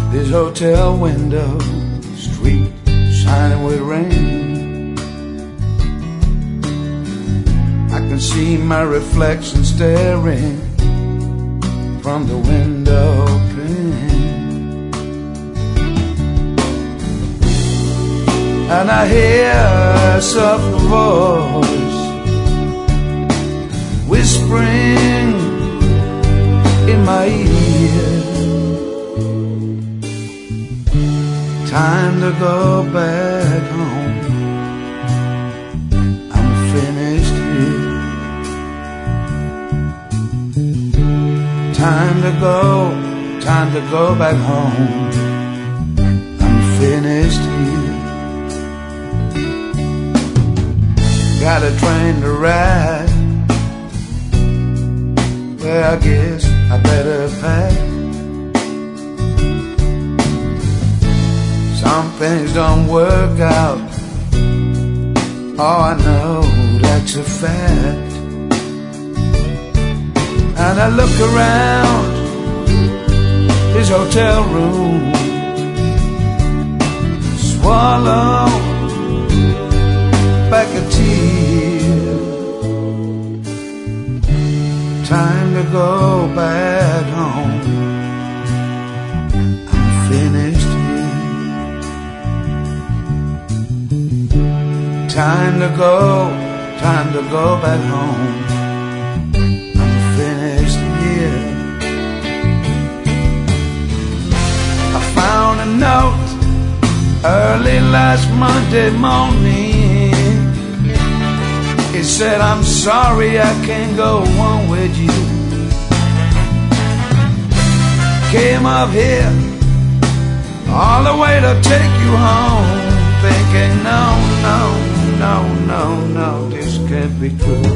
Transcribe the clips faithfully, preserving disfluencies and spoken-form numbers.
This hotel window, street shining with rain. I can see my reflection staring from the window pane, and I hear a soft voice whispering in my ear, time to go back home, I'm finished here. Time to go, time to go back home, I'm finished here. Got a train to ride, well, I guess I better pack. Some things don't work out, oh, I know that's a fact. And I look around this hotel room, swallow back a tear. Time to go back home, I'm finished here. Time to go, time to go back home, I'm finished here. I found a note early last Monday morning. It said, I'm sorry I can't go on with you. Came up here all the way to take you home, thinking, no, no, no, no, no, this can't be true.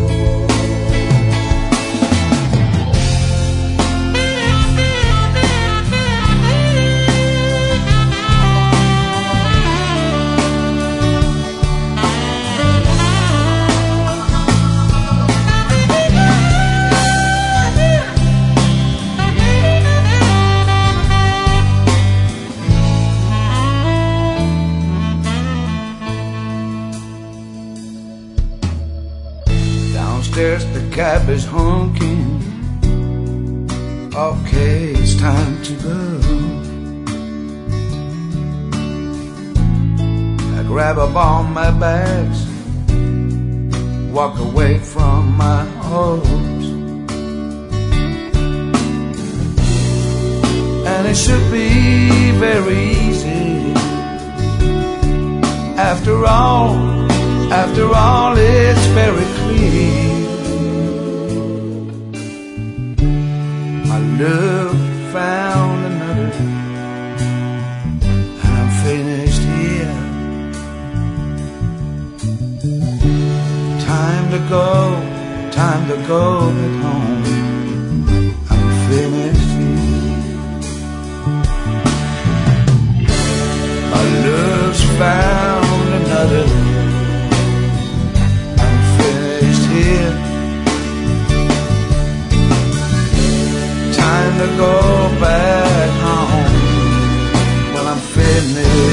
Downstairs the cab is honking, okay, it's time to go. I grab up all my bags, walk away from my hopes, and it should be very easy. After all, after all, it's very clear. My love found another, and I'm finished here. Time to go, time to go back home, I'm finished here. My love's found another, here. Time to go back home, well, I'm finished.